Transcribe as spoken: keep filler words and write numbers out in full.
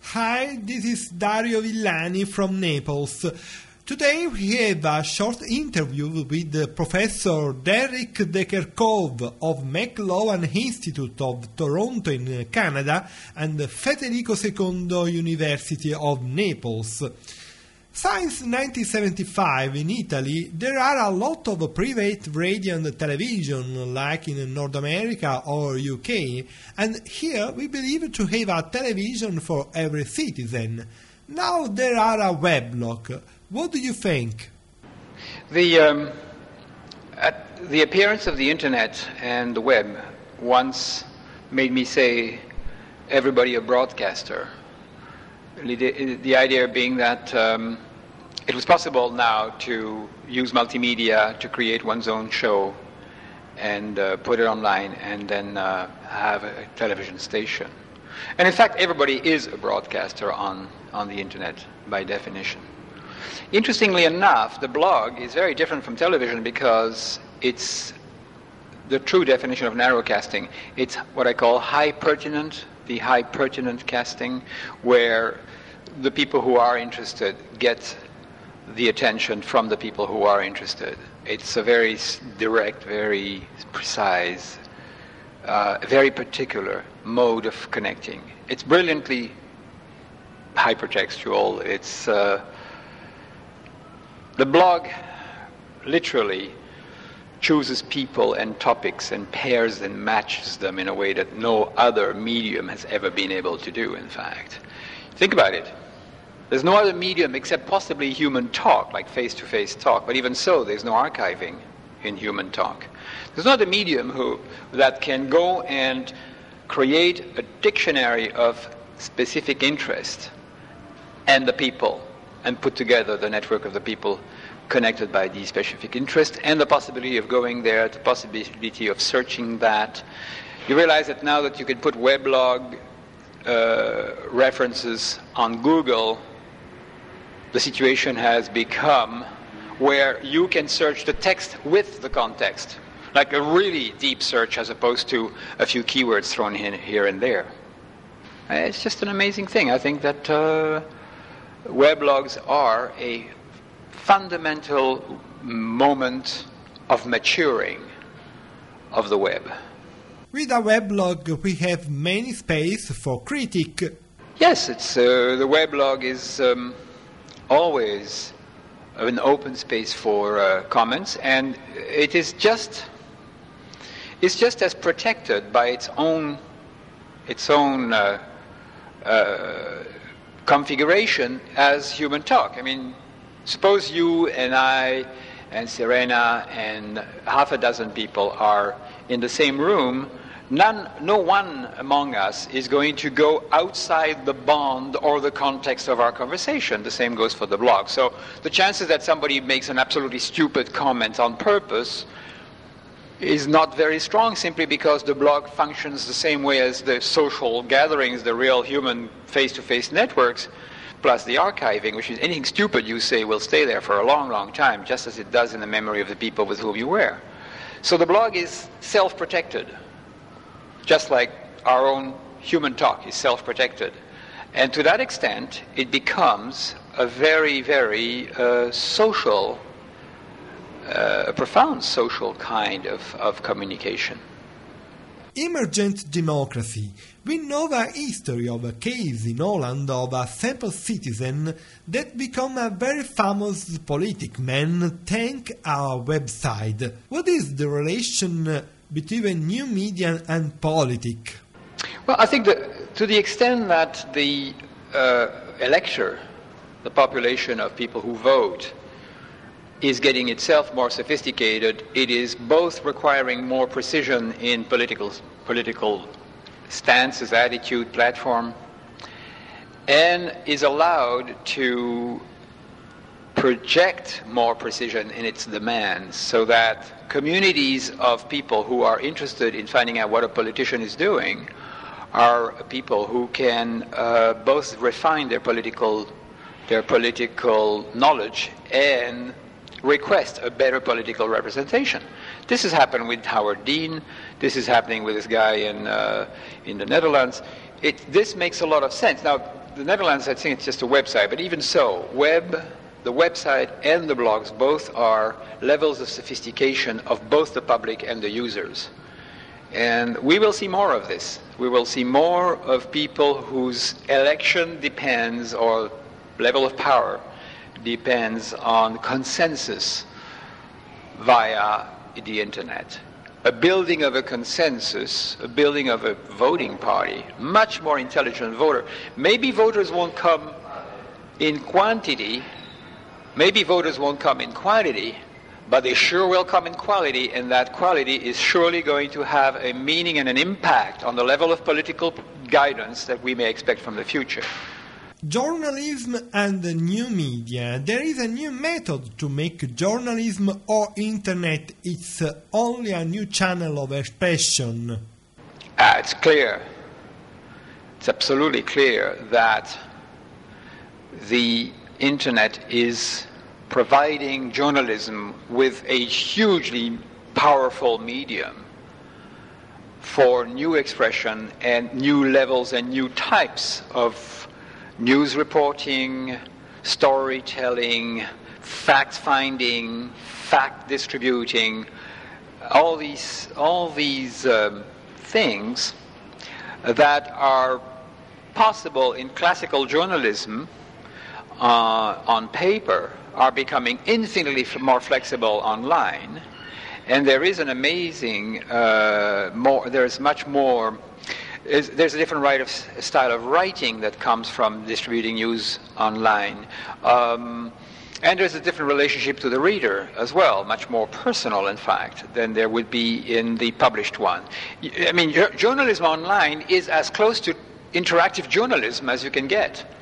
Hi, this is Dario Villani from Naples. Today we have a short interview with Professor Derek De Kerchove of McLowan Institute of Toronto in Canada and Federico the Second University of Naples. Since nineteen seventy-five in Italy, there are a lot of private radio and television, like in North America or U K, and here we believe to have a television for every citizen. Now there are a weblog. What do you think? The, um, at the appearance of the internet and the web once made me say, everybody a broadcaster. The, the idea being that um, it was possible now to use multimedia to create one's own show and uh, put it online and then uh, have a television station. And in fact, everybody is a broadcaster on, on the internet by definition. Interestingly enough, the blog is very different from television because it's the true definition of narrowcasting. It's what I call high pertinent, the high pertinent casting, where the people who are interested get the attention from the people who are interested. It's a very direct, very precise, uh, very particular mode of connecting. It's brilliantly hypertextual. It's uh, the blog literally chooses people and topics and pairs and matches them in a way that no other medium has ever been able to do, in fact. Think about it. There's no other medium except possibly human talk, like face-to-face talk, but even so, there's no archiving in human talk. There's no other medium who, that can go and create a dictionary of specific interest and the people, and put together the network of the people connected by these specific interests, and the possibility of going there, the possibility of searching that. You realize that now that you can put weblog uh, references on Google, the situation has become where you can search the text with the context, like a really deep search as opposed to a few keywords thrown in here and there. It's just an amazing thing. I think that uh, weblogs are a fundamental moment of maturing of the web. With a weblog we have many space for critique. Yes, it's uh, the weblog is um, always an open space for uh, comments, and it is just it's just as protected by its own its own uh, uh, configuration as human talk. I mean, suppose you and I and Serena and half a dozen people are in the same room. None, no one among us is going to go outside the bond or the context of our conversation. The same goes for the blog. So the chances that somebody makes an absolutely stupid comment on purpose is not very strong, simply because the blog functions the same way as the social gatherings, the real human face-to-face networks, plus the archiving, which is anything stupid you say will stay there for a long, long time, just as it does in the memory of the people with whom you were. So the blog is self-protected, just like our own human talk is self-protected. And to that extent, it becomes a very, very uh, social, uh, a profound social kind of, of communication. Emergent democracy. We know the history of a case in Holland of a simple citizen that became a very famous politic man thanks our website. What is the relation between new media and politics? Well, I think that to the extent that the uh, elector, the population of people who vote, is getting itself more sophisticated, it is both requiring more precision in political political stances, attitude, platform, and is allowed to project more precision in its demands, so that communities of people who are interested in finding out what a politician is doing are people who can uh, both refine their political their political knowledge and request a better political representation. This has happened with Howard Dean. This is happening with this guy in uh, in the Netherlands. It, this makes a lot of sense. Now, the Netherlands, I think it's just a website, but even so, web, the website and the blogs both are levels of sophistication of both the public and the users. And we will see more of this. We will see more of people whose election depends, or level of power depends on consensus via the internet. A building of a consensus, a building of a voting party, much more intelligent voter. Maybe voters won't come in quantity, maybe voters won't come in quantity, but they sure will come in quality, and that quality is surely going to have a meaning and an impact on the level of political guidance that we may expect from the future. Journalism and the new media. There is a new method to make journalism, or internet it's only a new channel of expression? Ah, it's clear. It's absolutely clear that the internet is providing journalism with a hugely powerful medium for new expression and new levels and new types of news reporting, storytelling, fact-finding, fact-distributing, all these, all these um, things that are possible in classical journalism uh, on paper are becoming infinitely more flexible online. And there is an amazing, uh, more, there's much more Is, there's a different right of, style of writing that comes from distributing news online. Um, and there's a different relationship to the reader as well, much more personal, in fact, than there would be in the published one. I mean, journalism online is as close to interactive journalism as you can get.